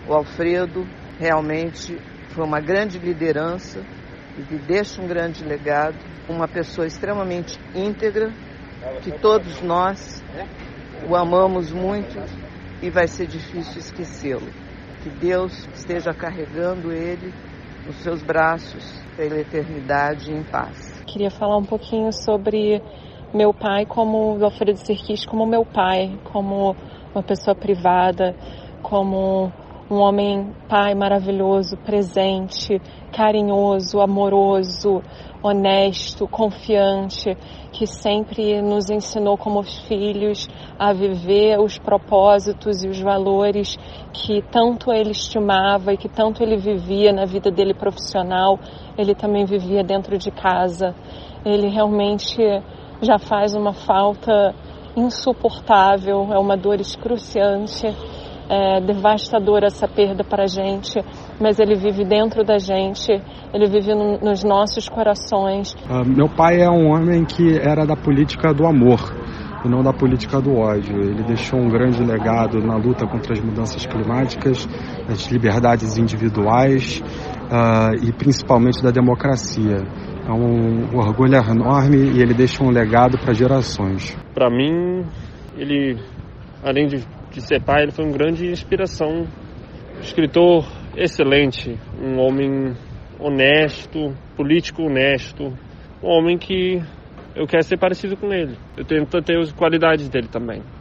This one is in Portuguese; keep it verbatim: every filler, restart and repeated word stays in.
O Alfredo realmente foi uma grande liderança e que deixa um grande legado, uma pessoa extremamente íntegra, que todos nós o amamos muito e vai ser difícil esquecê-lo. Que Deus esteja carregando ele nos seus braços pela eternidade em paz. Queria falar um pouquinho sobre meu pai, como o Alfredo Serkis, como meu pai, como uma pessoa privada, como um homem pai maravilhoso, presente, carinhoso, amoroso, honesto, confiante, que sempre nos ensinou como filhos a viver os propósitos e os valores que tanto ele estimava e que tanto ele vivia na vida dele profissional, ele também vivia dentro de casa. Ele realmente já faz uma falta insuportável, é uma dor excruciante. É devastadora essa perda para a gente, mas ele vive dentro da gente, ele vive no, nos nossos corações. Uh, meu pai é um homem que era da política do amor e não da política do ódio. Ele deixou um grande legado na luta contra as mudanças climáticas, as liberdades individuais uh, e principalmente da democracia. É um orgulho enorme e ele deixa um legado para gerações. Para mim, ele, além de de ser pai, ele foi uma grande inspiração. Escritor excelente, um homem honesto, político honesto, um homem que eu quero ser parecido com ele. Eu tento ter as qualidades dele também.